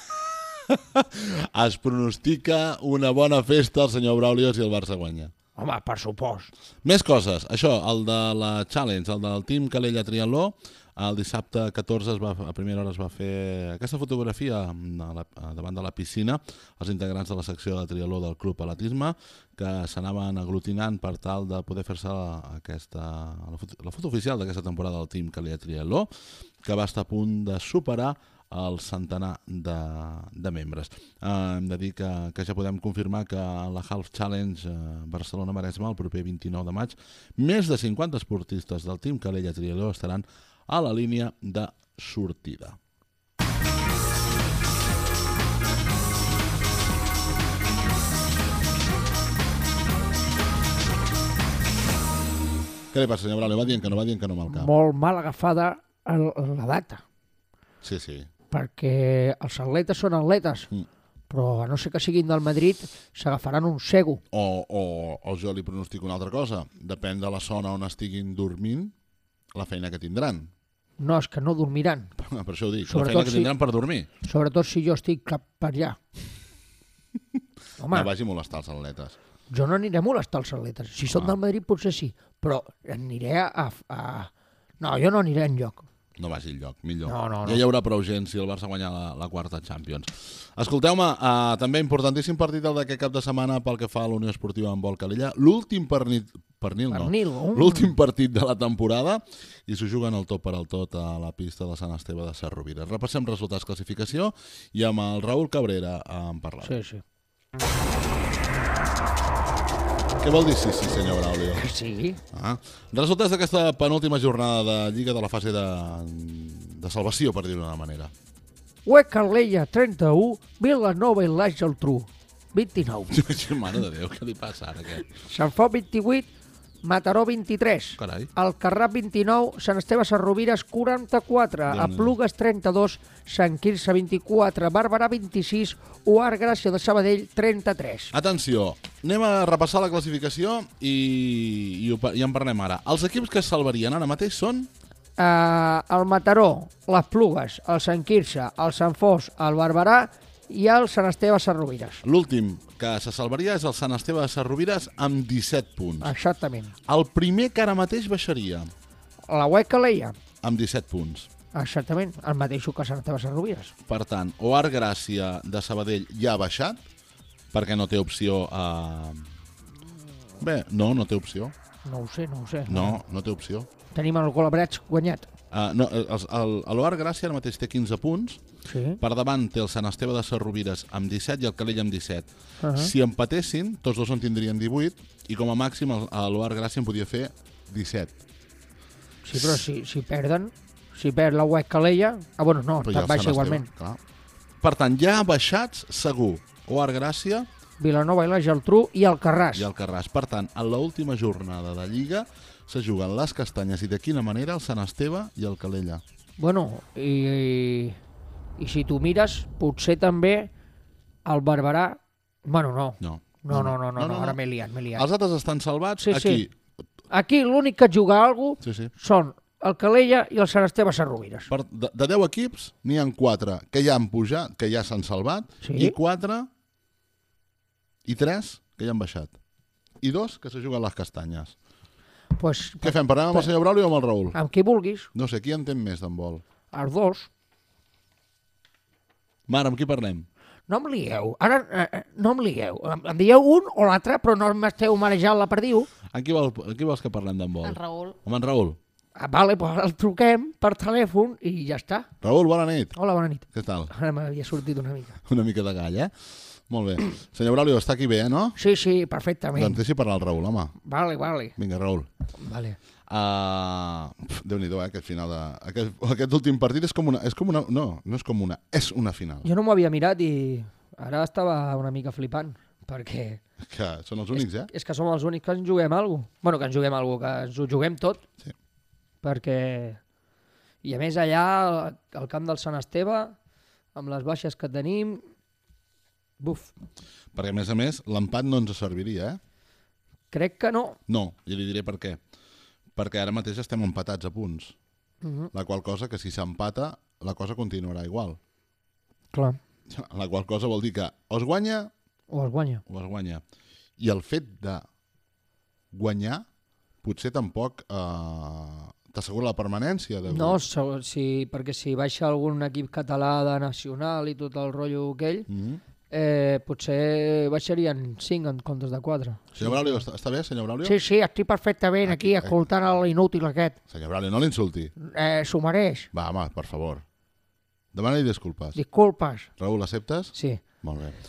Es pronostica una bona festa al senyor Braulio si el Barça guanya. Home, per supost. Més coses. Això, el de la Challenge, el del Team Calella Triatló, el dissabte 14 a primera hora es va fer aquesta fotografia davant de la piscina, els integrants de la secció de triatló del Club Atletisme, que s'anaven aglutinant per tal de poder fer-se la foto oficial d'aquesta temporada del Team Calella Triatló, que va estar a punt de superar el centenar de membres. Hem de dir que ja podem confirmar que la Half Challenge Barcelona-Maresme el proper 29 de maig, més de 50 esportistes del Team Calella Triatló estaran a la línia de sortida. Què li passa, senyor Braulio? Va dient que no amb el cap. Molt mal agafada la data. Sí. Perquè els atletes són atletes, però a no ser que siguin del Madrid, s'agafaran un cego. O jo li pronostico una altra cosa. Depèn de la zona on estiguin dormint, la feina que tindran. No, és que no dormiran. Per això ho dic, la feina que tindran per dormir. Sobretot si jo estic cap per allà. Home, no vagi a molestar els atletes. Jo no aniré a molestar els atletes. Si són del Madrid potser sí, però aniré No, jo no aniré enlloc. No vagi enlloc, millor. No. Ja hi haurà prou gent si el Barça guanya la quarta Champions. Escolteu-me, també importantíssim partit el d'aquest cap de setmana pel que fa a l'Unió Esportiva Handbol Calella. L'últim l'últim partit de la temporada i s'ho juguen el tot per al tot a la pista de Sant Esteve de Sarrovira. Repassem resultats, classificació i amb el Raül Cabrera en parlarem. Sí. Què vol dir sí, senyor Braulio? Sí. Resultats d'aquesta penúltima jornada de Lliga de la fase de salvació, per dir-ho d'una manera. UE Calella 31, Vilanova i la Geltrú 29. Mare de Déu, què li passa ara, aquest? Sant Font 28, Mataró 23. Carai. Alcarràs 29, Sant Esteve Sesrovires 44, Esplugues 32, Sant Quirze 24, Barberà 26, Uar Gràcia de Sabadell 33. Atenció, anem a repassar la classificació i en parlem ara. Els equips que es salvarien ara mateix són... El Mataró, les Plugues, el Sant Quirze, el Sant Fos, el Barberà i el Sant Esteve Sesrovires. L'últim que se salvaria és el Sant Esteve de Sesrovires amb 17 punts. Exactament. El primer que ara mateix baixaria La Uec Calella. amb 17 punts. Exactament, el mateix que Sant Esteve Sesrovires. Per tant, Oar Gràcia de Sabadell ja ha baixat, perquè no té opció a... Bé, no té opció. No ho sé. No té opció. Tenim el Golabreig guanyat. L'Oar Gràcia ara mateix té 15 punts, Sí. per davant té el Sant Esteve de Sesrovires amb 17 i el Calella amb 17. Uh-huh. Si empatessin, tots dos en tindrien 18 i com a màxim l'Oar Gràcia en podia fer 17. Sí, però si perden, si perd la Uec Calella... bueno, no, Però ja el baixa Sant igualment. Esteve, clar. Per tant, ja baixats segur Oar Gràcia Vilanova i la Geltrú i el Carràs. i el Carràs. Per tant, en l'última jornada de Lliga se juguen les castanyes i de quina manera el Sant Esteve i el Calella. Bueno, i si tu mires, potser també el Barberà... Bueno, no, ara m'he liat. Els altres estan salvats. Sí, aquí. sí. Aquí l'únic que juga alguna cosa Sí. són el Calella i el Sant Esteve Sesrovires. De 10 equips, n'hi ha 4 que ja han pujat, que ja s'han salvat, Sí. i 4 i 3 que ja han baixat. I 2 que se juguen les castanyes. Pues, Què fem? Parlem amb el senyor Brauli o amb el Raül? amb qui vulguis, No sé, qui entén més d'handbol? els dos. Mare, amb qui parlem? No em lieu. Ara no em lieu. Em dieu un o l'altre, però no m'esteu marejant la perdiu. Amb qui vols que parlem d'handbol? En Raül. Amb en Raül. Vale, doncs el truquem per telèfon i ja està. Raül, bona nit. Hola, bona nit. Què tal? Ara m'havia sortit una mica. Una mica de gall, eh? Molt bé. Senyor Braulio, està aquí bé, no? Sí, perfectament. Doncs deixi parlar el Raül, home. Vale. Vinga, Raül. Vale. Déu-n'hi-do, aquest final de... Aquest últim partit és com una... No és com una... És una final. Jo no m'ho havia mirat i ara estava una mica flipant, perquè... Que són els únics, És que som els únics que ens juguem alguna cosa. Bueno, que ens juguem alguna cosa, que ens ho juguem tot. Sí. Perquè... I a més allà, al camp del Sant Esteve, amb les baixes que tenim... Buf. Perquè, a més, l'empat no ens serviria, eh? Crec que no. No, i li diré per què. Perquè ara mateix estem empatats a punts. La qual cosa que si s'empata, la cosa continuarà igual. Clar. La qual cosa vol dir que o es guanya O es guanya. o es guanya. I el fet de guanyar potser tampoc t'assegura la permanència. No, perquè si baixa algun equip català de nacional i tot el rotllo aquell, potser baixarien 5 en comptes de 4. Senyor Braulio, està bé, senyor Braulio? Sí, estic perfectament aquí escoltant l'inútil aquest. Senyor Braulio, no l'insulti. S'ho mereix. Va, home, per favor. Demana-li disculpes. Disculpes. Raül, acceptes? Sí. Molt bé.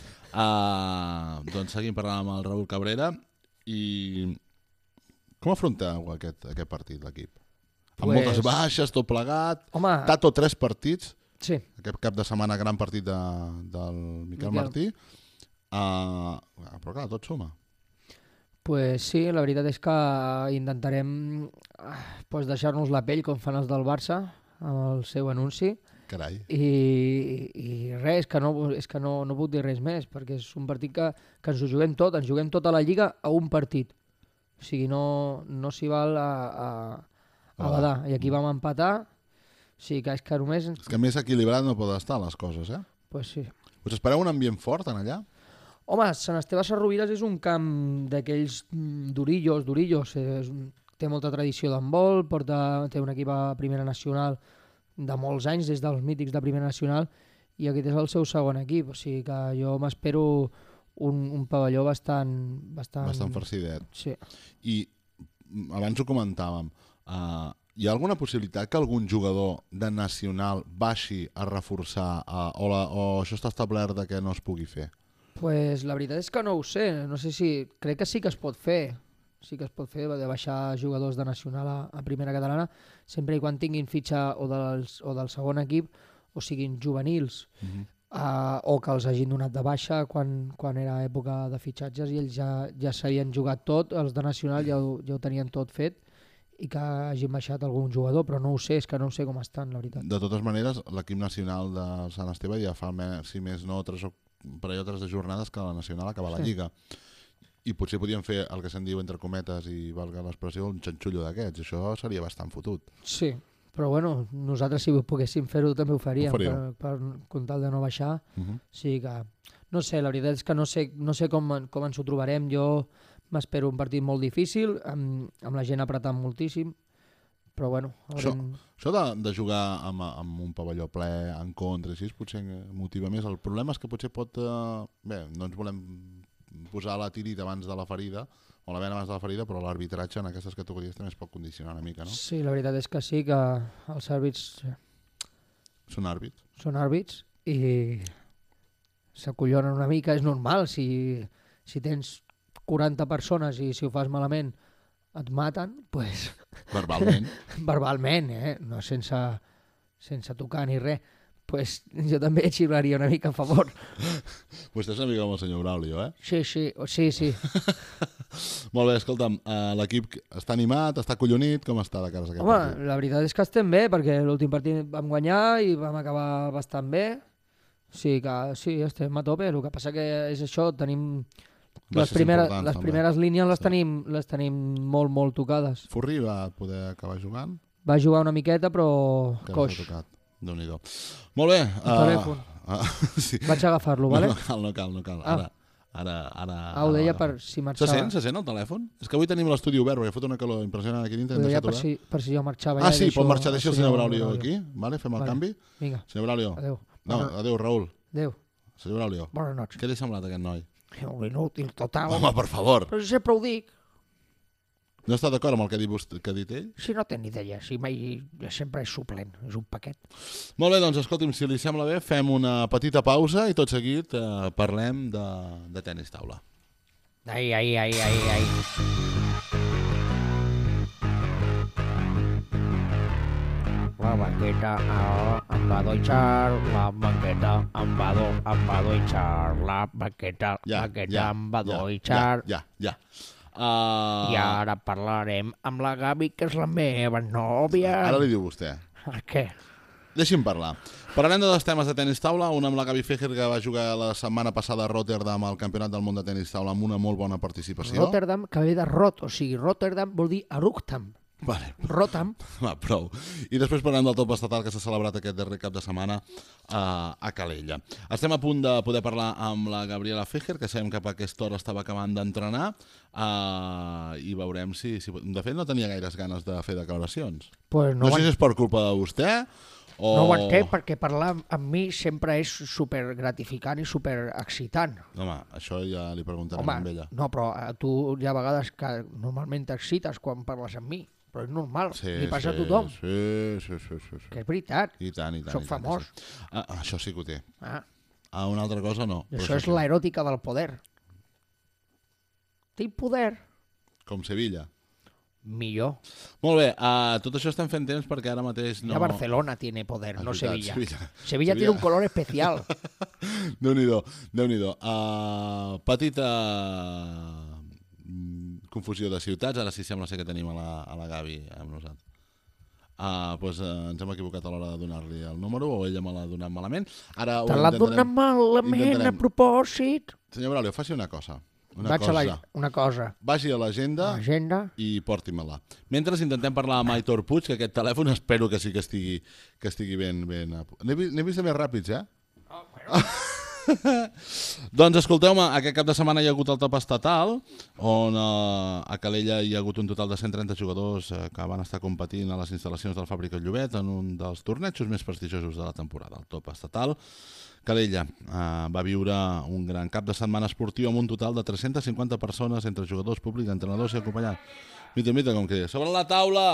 Doncs seguim parlant amb el Raül Cabrera i com afronteu aquest partit, l'equip? Amb moltes baixes, tot plegat, Home, Tato 3 partits, sí. aquest cap de setmana gran partit del Miquel Martí, però clar, tot suma. Pues sí, la veritat és que intentarem deixar-nos la pell com fan els del Barça amb el seu anunci. Carai. I res, és que no puc dir res més, perquè és un partit que ens ho juguem tot, ens juguem tota la Lliga a un partit. O sigui, no s'hi val a badar. I aquí vam empatar, o sigui que és que només... És que més equilibrat no poden estar les coses, eh? Pues sí. Us espereu un ambient fort en allà? Home, Sant Esteve Sesrovires és un camp d'aquells durillos, té molta tradició d'handbol, té un equip a Primera Nacional de molts anys, des dels mítics de Primera Nacional, i aquest és el seu segon equip, o sigui que jo m'espero un pavelló bastant farcidet. Sí. I abans ho comentàvem, hi ha alguna possibilitat que algun jugador de Nacional baixi a reforçar o això està establert de que no es pugui fer? Pues la veritat és que no ho sé, no sé si... Crec que sí que es pot fer, de baixar jugadors de Nacional a Primera Catalana, sempre i quan tinguin fitxa o del segon equip o siguin juvenils. o que els hagin donat de baixa quan era època de fitxatges i ells ja s'havien jugat tot, els de Nacional ja ho tenien tot fet, i que hagin baixat algun jugador, però no ho sé, és que no ho sé com estan, la veritat. De totes maneres, l'equip nacional de Sant Esteve ja fa, si més no, 3 de jornades que la nacional acaba la Lliga. I potser podien fer el que se'n diu, entre cometes, i valga l'expressió, un xanxullo d'aquests. Això seria bastant fotut. Sí, però bueno, nosaltres si poguéssim fer-ho també ho faríem, per comptar de no baixar. Sí que, no sé, la veritat és que no sé com ens ho trobarem. Jo m'espero un partit molt difícil, amb la gent apretant moltíssim, però bueno... Això de jugar amb un pavelló ple en contra, així, potser motiva més. El problema és que potser pot... Bé, no ens volem posar la tirita abans de la ferida, o la vena abans de la ferida, però l'arbitratge en aquestes categories també es pot condicionar una mica, no? Sí, la veritat és que sí, que els àrbits... Són àrbits. Són àrbits i s'acollonen una mica, és normal, si tens 40 persones i si ho fas malament et maten, doncs... Verbalment. Verbalment, no sense tocar ni res. Pues jo també xiularia una mica a favor. Vostè és amiga amb el senyor Braulio, eh? Sí. Molt bé, escolta'm, l'equip està animat, està collonit, com està de cares a aquest partit? Home, la veritat és que estem bé, perquè l'últim partit vam guanyar i vam acabar bastant bé. Sí, estem a tope, el que passa que és això, tenim... Les primeres línies les tenim molt, molt tocades. Furri va poder acabar jugant? Va jugar una miqueta, però coix. Déu-n'hi-do. Molt bé. Telèfon. Sí. Vaig a agafar-lo, vale? No cal. Ara... ho deia per si marxava. Se sent el telèfon? És que avui tenim l'estudi obert, perquè fot una calor impressionant aquí dintre. Ho deia per si jo marxava. Sí, pot marxar. Deixa el senyor Braulio aquí. Vale, fem el canvi. Vinga. Senyor Braulio. Adéu. No, adéu, Raül. Adéu. Senyor Braulio. Bones nits. Què li ha semblat aquest noi? Un inútil total. Home, per favor. Però sempre ho dic. No està d'acord amb el que ha dit ell? Si no té ni idea, si mai sempre és suplent, és un paquet. Molt bé, doncs escolti'm, si li sembla bé, fem una petita pausa i tot seguit parlem de tenis taula. Ai. La banqueta em va doixar, la banqueta em va doixar, la banqueta em va doixar. Ja. I ara parlarem amb la Gavi, que és la meva nòvia. Ara li diu vostè. Què? Deixi'm parlar. Parlarem de dos temes de tenis taula, un amb la Gavi Fejer, que va jugar la setmana passada a Rotterdam al Campionat del Món de Tenis Taula amb una molt bona participació. Rotterdam, que ve de Rot, o sigui, Rotterdam vol dir Aructam. Vale. Rotam. Va, prou. I després parlem del top estatal que s'ha celebrat aquest darrer cap de setmana a Calella. Estem a punt de poder parlar amb la Gabriela Fejer, que sabem que a aquesta hora estava acabant d'entrenar, i veurem si... De fet, no tenia gaires ganes de fer declaracions. Pues no sé si és per culpa de vostè o... No ho entenc, perquè parlar amb mi sempre és super gratificant i super excitant. Home, això ja li preguntarem amb ella. No, però tu hi ha vegades que normalment t'excites quan parles amb mi. Però és normal, li passa a tothom. Sí. Que és veritat. I tant. Soc famós. Això sí que ho té. Ah. Una altra cosa no. Això és l'eròtica del poder. Tinc poder. Com Sevilla. Millor. Molt bé, tot això estem fent temps perquè ara mateix no... Ja Barcelona tiene poder, no Sevilla. Sevilla tiene un color especial. Déu-n'hi-do. Petita... confusió de ciutats, ara sí sembla ser que tenim a la Gavi amb nosaltres. Doncs ens hem equivocat a l'hora de donar-li el número, o ella me l'ha donat malament. Te l'ha donat malament a propòsit. Senyor Braulio, faci una cosa. Una cosa. Vagi a l'agenda i porti-me-la. Mentre intentem parlar amb Aitor Puig, que aquest telèfon espero que sí que estigui ben... N'he vist més ràpids, Doncs escolteu-me, aquest cap de setmana hi ha hagut el top estatal, on a Calella hi ha hagut un total de 130 jugadors que van estar competint a les instal·lacions del Fàbrica Llobet en un dels tornejos més prestigiosos de la temporada, el top estatal. Calella va viure un gran cap de setmana esportiu amb un total de 350 persones entre jugadors, públic, entrenadors i acompanyants. Mira com queda. Sobre la taula!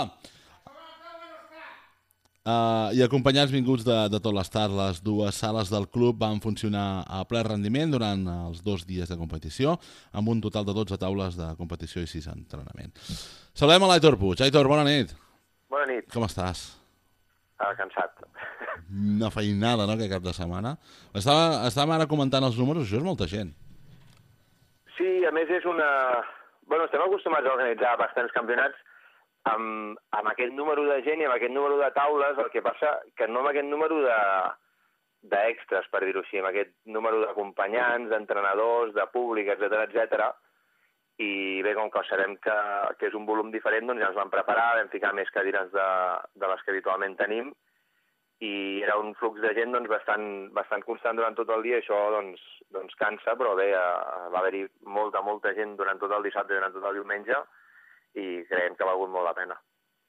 I acompanyats vinguts de tot l'estat, les dues sales del club van funcionar a ple rendiment durant els 2 dies de competició, amb un total de 12 taules de competició i 6 entrenaments. Saludem a l'Aitor Puig. Aitor, bona nit. Bona nit. Com estàs? cansat. Una feinada, no?, que cap de setmana. Estàvem ara comentant els números, això és molta gent. Sí, a més és una... Bueno, estem acostumats a organitzar bastants campionats amb aquest número de gent i amb aquest número de taules, el que passa que no amb aquest número d'extras, per dir-ho així, amb aquest número d'acompanyants, d'entrenadors, de públic, etc. I bé, com que sabem que és un volum diferent, doncs ja ens vam preparar, vam ficar més cadires de les que habitualment tenim, i era un flux de gent doncs, bastant constant durant tot el dia, i això doncs cansa, però bé, va haver-hi molta gent durant tot el dissabte i durant tot el diumenge, i creiem que ha valgut molt la pena.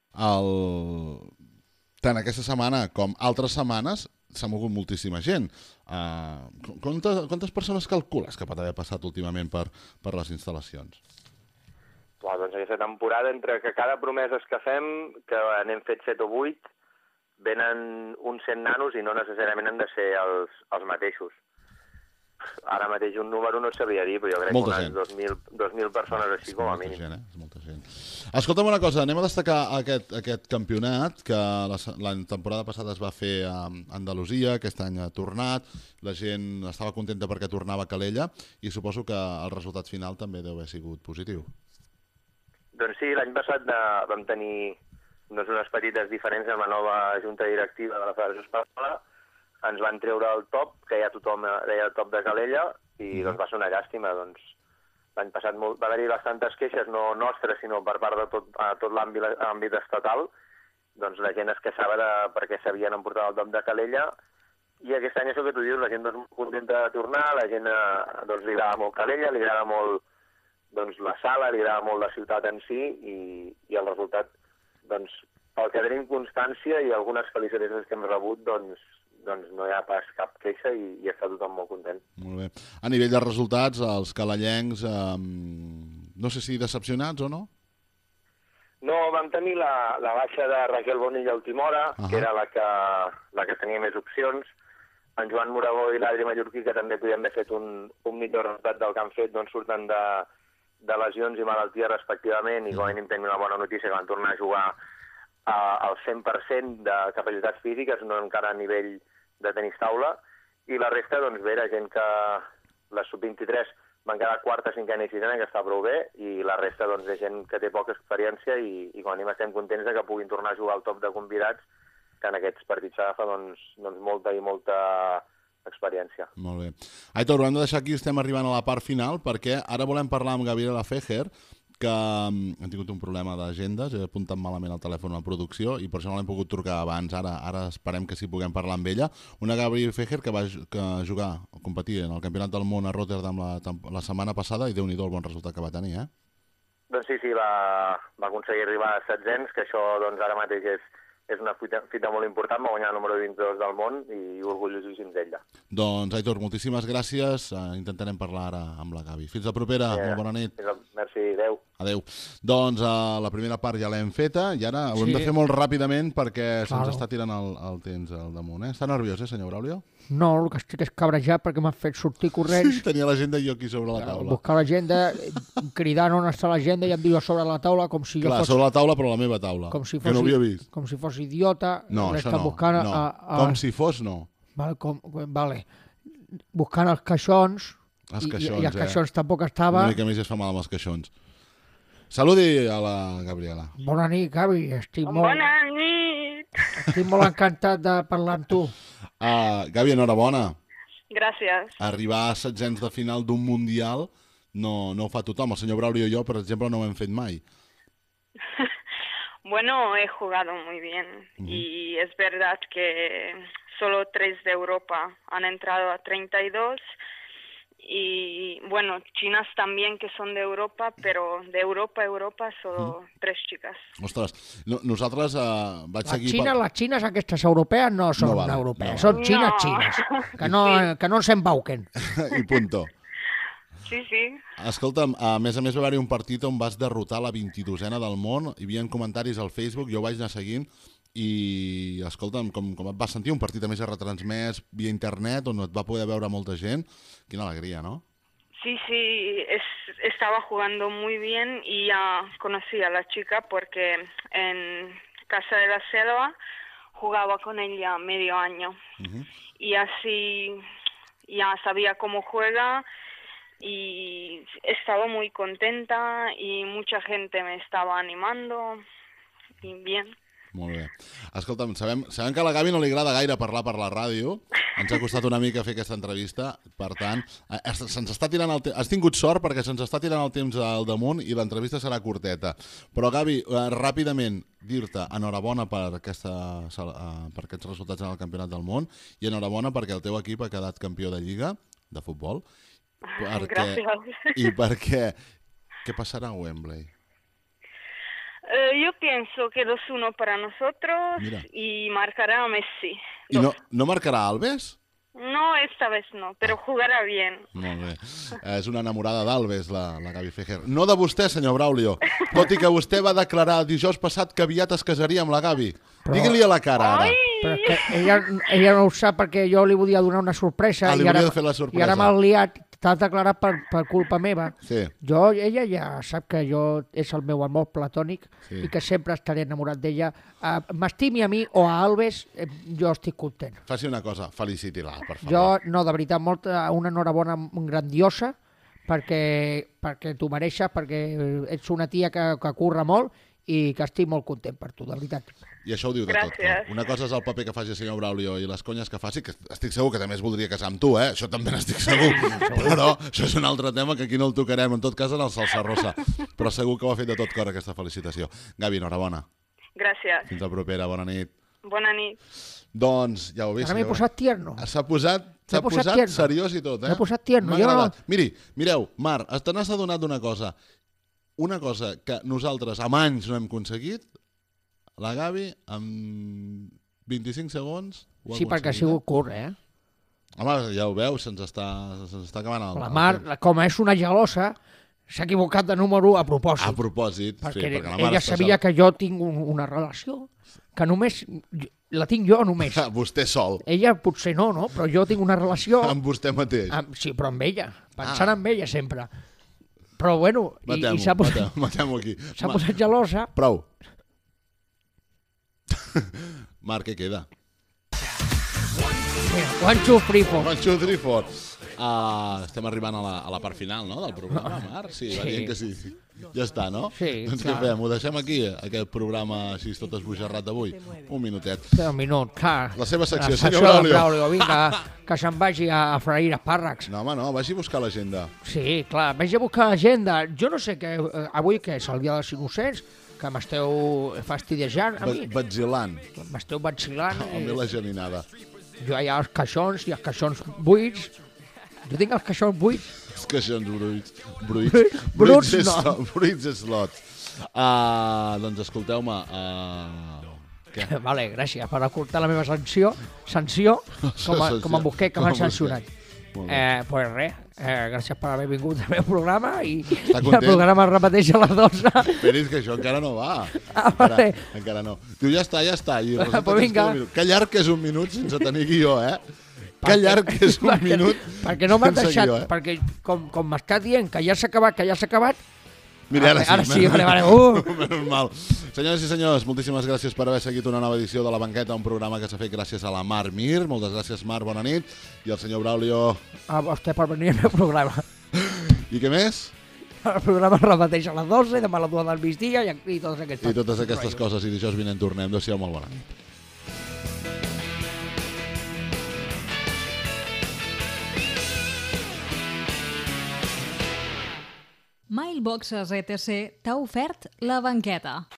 Tant aquesta setmana com altres setmanes s'ha mogut moltíssima gent. Quantes persones calcules que pot haver passat últimament per les instal·lacions? Doncs aquesta temporada, entre que cada promeses que fem, que n'hem fet 7 o 8, venen uns 100 nanos i no necessàriament han de ser els mateixos. Ara mateix un número no et sabria dir, però jo crec molta que unes 2.000 persones així com a mínim. És molta gent. Escolta'm una cosa, anem a destacar aquest campionat, que la temporada passada es va fer a Andalusia, aquest any ha tornat, la gent estava contenta perquè tornava a Calella, i suposo que el resultat final també deu haver sigut positiu. Doncs sí, l'any passat vam tenir unes petites diferències amb la nova junta directiva de la Federació Espanyola. Ens van treure el top, que ja tothom deia el top de Calella, i doncs va ser una llàstima. Doncs, l'any passat va haver-hi bastantes queixes, no nostres, sinó per part de tot l'àmbit estatal. Doncs la gent es queixava perquè s'havien emportat el top de Calella, i aquest any això que tu dius, la gent doncs, molt contenta de tornar, la gent doncs, li agrada molt Calella, li agrada molt doncs, la sala, li agrada molt la ciutat en si, i el resultat, doncs, pel que tenim constància i algunes felicitacions que hem rebut, doncs no hi ha pas cap queixa i està tothom molt content. Molt bé. A nivell de resultats, els calellencs, no sé si decepcionats o no? No, vam tenir la baixa de Raquel Bonilla a última hora, que era la que tenia més opcions. En Joan Moragó i l'Adri Mallorquí, que també podien haver fet un millor resultat del que han fet, doncs surten de lesions i malalties respectivament, i com a mínim tenim una bona notícia que van tornar a jugar al 100% de capacitats físiques, no encara a nivell de tenis taula, i la resta, doncs bé, era gent que les sub-23 van quedar quarta, cinquena i sisena, que està prou bé, i la resta, doncs, és gent que té poca experiència i com a mínim estem contents de que puguin tornar a jugar al top de convidats, que en aquests partits s'agafa doncs molta i molta experiència. Molt bé. Aitor, ho hem de deixar aquí, estem arribant a la part final, perquè ara volem parlar amb Gabriela Fejer, que hem tingut un problema d'agendes, he apuntat malament el telèfon a la producció i per això no l'hem pogut trucar abans, ara esperem que sí puguem parlar amb ella. Una Gabriela Fejer que va jugar o competir en el Campionat del Món a Rotterdam la setmana passada, i Déu-n'hi-do el bon resultat que va tenir, eh? Doncs sí, va aconseguir arribar a 700, que això doncs ara mateix és una fita molt important, va guanyar el número 22 del món i orgullosíssims d'ella. Doncs, Aitor, moltíssimes gràcies. Intentarem parlar ara amb la Gavi. Fins la propera. Molt bona nit. Merci, adeu. Adeu. Doncs la primera part ja l'hem feta i ara ho hem de fer molt ràpidament perquè se'ns està tirant el temps al damunt. Està nerviós, senyor Braulio? No, el que estic és cabrejat perquè m'ha fet sortir corrents. Tenia l'agenda i jo aquí sobre la taula. Buscar l'agenda, cridant on està l'agenda i em diu sobre la taula com si jo fos... Clar, sobre la taula, però la meva taula, que no havia vist. Com si fos idiota. No, això no. Com si fos, no. Vale. Buscant els caixons, i els caixons tampoc estava. Una mica més es fa mal amb els caixons. Saludi a la Gabriela. Bona nit, Gavi. Bona nit. Estic molt encantat de parlar amb tu. Gavi, enhorabona. Gràcies. Arribar a 700 de final d'un mundial no ho fa tothom. El senyor Braulio i jo, per exemple, no ho hem fet mai. Bueno, he jugado muy bien y es verdad que solo 3 de Europa han entrado a 32 y bueno, chinas también que son de Europa, pero de Europa solo 3 chicas. Ostres, nosaltres vaig seguir... Les xines aquestes europees no són europees, són xines, que no ens embauquen. I punto. Sí. Escolta'm, a més va haver-hi un partit on vas derrotar la 22a del món, hi havia comentaris al Facebook, jo ho vaig anar seguint, i escolta'm, com et vas sentir? Un partit a més retransmès via internet, on et va poder veure molta gent. Quina alegria, ¿no? Sí, estaba jugando muy bien y ya conocí a la chica porque en Casa de la Selva jugaba con ella medio año. Y así ya sabía cómo juega y estaba muy contenta y mucha gente me estaba animando y bien. Molt bé. Escolta'm, sabem que a la Gavi no li agrada gaire parlar per la ràdio. Ens ha costat una mica fer aquesta entrevista. Per tant, se'ns està tirant el temps. Has tingut sort perquè se'ns està tirant el temps al damunt i l'entrevista serà curteta. Però, Gavi, ràpidament dir-te enhorabona per aquests resultats en el Campionat del Món i enhorabona perquè el teu equip ha quedat campió de Lliga de futbol. Gràcies. I perquè... Què passarà a Wembley? Yo pienso que 2-1 para nosotros. Mira. Y marcará a Messi. I no marcarà Alves? No, esta vez no, pero jugará bien. Molt bé. És una enamorada d'Alves, la Gavi Fejer. No de vostè, senyor Braulio. Tot i que vostè va declarar dijous passat que aviat es casaria amb la Gavi. Digui-li a la cara, ara. Però és que ella no ho sap perquè jo li volia donar una sorpresa. Li volia fer la sorpresa. I ara m'ha liat. T'ha declarat per culpa meva. Sí. Ella ja sap que és el meu amor platònic i que sempre estaré enamorat d'ella. M'estimi a mi o a Alves, jo estic content. Faci una cosa, feliciti-la, per favor. Jo, no, de veritat, una enhorabona grandiosa perquè t'ho mereixes, perquè ets una tia que curra molt i que estic molt content per tu, de veritat. I això ho diu de tot. Una cosa és el paper que faci el senyor Braulio i les conyes que faci, que estic segur que també es voldria casar amb tu, això també n'estic segur. Però això és un altre tema que aquí no el tocarem, en tot cas en el Salsa Rosa. Però segur que ho ha fet de tot cor aquesta felicitació. Gavi, enhorabona. Gràcies. Fins la propera, bona nit. Bona nit. Doncs, ja ho veus. Ara m'he posat tierno. S'ha posat seriós i tot, M'he posat tierno. M'ha agradat. Mireu, Mar, te n'has adonat d'una cosa. Una cosa que nosaltres amb anys no hem aconseguit, la Gavi, amb 25 segons... Sí, perquè ha sigut curt, Home, ja ho veus, se'ns està acabant el... La Mar, com és una gelosa, s'ha equivocat de número a propòsit. A propòsit, perquè sí. Perquè ella sabia que jo tinc una relació, que només... La tinc jo només. Vostè sol. Ella potser no, però jo tinc una relació... Amb vostè mateix. Sí, però amb ella. Pensant en ella sempre. Però bueno... Matem-ho aquí. S'ha posat gelosa. Prou. Marc, què queda? One, two, three, four. One, two, three, four. Estem arribant a la part final, no?, del programa, Marc? Sí, va dient que sí. Ja està, no? Sí. Doncs què fem? Ho deixem aquí, aquest programa així tot esbojarrat d'avui? Un minutet. Un minut, clar. La seva secció, senyor Braulio. Vinga, que se'n vagi a freir espàrrecs. No, home, no, vagi a buscar l'agenda. Sí, clar, vagi a buscar l'agenda. Jo no sé què, avui que és el dia dels innocents, que m'esteu fastidejant a mi. Batzilant. M'esteu batzilant. A mi la geninada. Jo hi ha els caixons i els caixons buits. Jo tinc els caixons buits. Els caixons bruits. Bruts no. Bruits slot. Doncs escolteu-me... Què? Vale, gràcies per acortar la meva sanció, com en Busquet, que m'han sancionat. Pues res, gràcies per haver vingut al meu programa i el programa es repeteix a les 12. Esperis que això encara no va. Vale. Encara no. Diu, ja està. I pues vinga. Que llarg és un minut sense tenir guió, Que llarg és un minut perquè no m'han deixat, perquè com m'està dient que ja s'ha acabat, mira, ara sí. Menys mal. Senyores i senyors, moltíssimes gràcies per haver seguit una nova edició de La Banqueta, un programa que s'ha fet gràcies a la Mar Mir. Moltes gràcies, Mar, bona nit. I el senyor Braulio... A vostè per venir al meu programa. I què més? El programa es repeteix a les 12, demà a les 2 del migdia i totes aquestes coses. I dijous vinent tornem. Adéu-siau, molt bona nit. Mailboxes ETC t'ha ofert La Banqueta.